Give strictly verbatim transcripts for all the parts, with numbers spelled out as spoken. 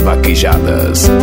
Vaquejadas.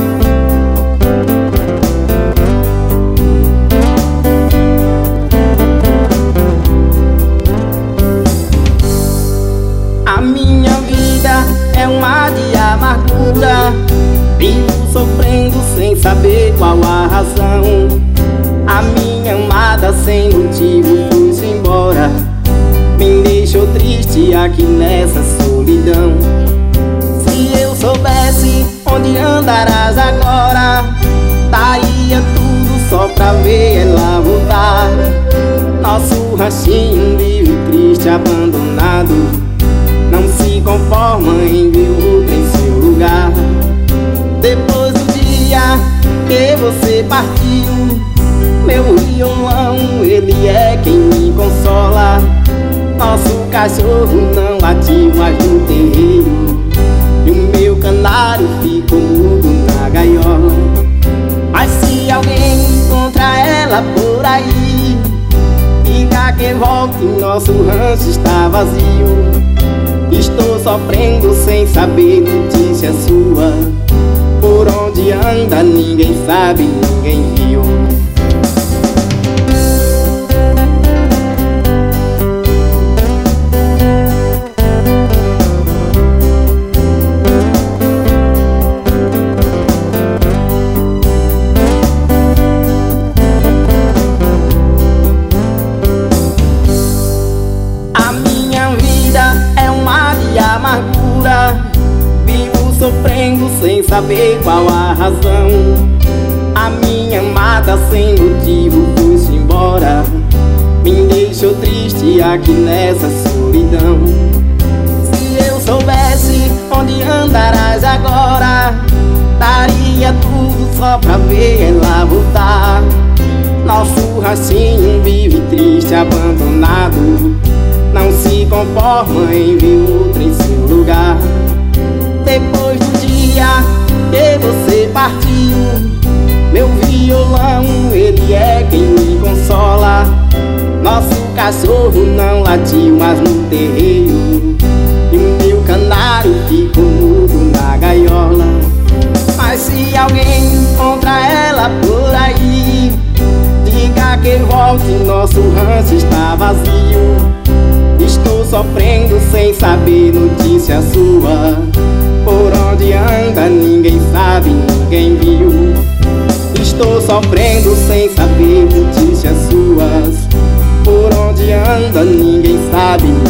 A minha vida é um mar de amargura, vivo sofrendo sem saber qual a razão. A minha amada sem motivo foi-se embora, me deixou triste aqui nessa solidão. Se eu soubesse onde andarás agora, daria tudo só pra ver ela voltar. Nosso ranchinho vive triste, abandonado, não se conforma em ver outra em seu lugar. Depois do dia que você partiu, meu violão, ele é quem me consola. Nosso cachorro não latiu mais no terreiro, e o meu canário ficou mudo na gaiola. Mas se alguém encontra ela por aí, diga que volte, nosso rancho está vazio. Estou sofrendo sem saber notícia sua, por onde anda ninguém sabe, ninguém viu. Vivo sofrendo sem saber qual a razão. A minha amada sem motivo foi-se embora, me deixou triste aqui nessa solidão. Se eu soubesse onde andarás agora, daria tudo só pra ver ela voltar. Nosso ranchinho vive triste, abandonado, não se conforma em ver outra em seu lugar. Depois do dia que você partiu, meu violão, ele é quem me consola. Nosso cachorro não latiu mais no terreiro, e o meu canário ficou mudo na gaiola. Mas se alguém encontra ela por aí, diga que volte, nosso rancho está vazio. Estou sofrendo sem saber notícia sua, por onde anda ninguém sabe, ninguém viu. Estou sofrendo sem saber notícias suas, por onde anda ninguém sabe.